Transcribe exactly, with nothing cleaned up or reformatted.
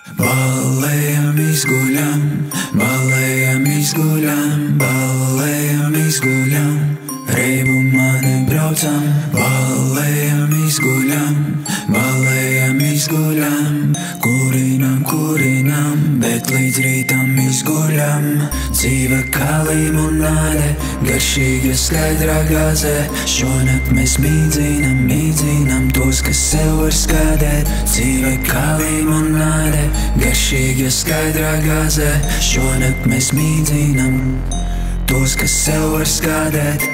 Ballējam, izguļam, ballējam, izguļam, ballējam, izguļam, reibu mani braucam. Ballējam, izguļam, ballējam, izguļam, kurinam, kurinam, bet līdz rītam izguļam. Dzīve kā limonāde, garšīga skaidrā gāze. Šonakt mēs mīdzinam, mīdzinam tos, kas sev var skādēt. Dzīve kā limonāde, garšīga skaidrā gāze. Šonakt mēs mīdzinam tos, kas sev var skādēt.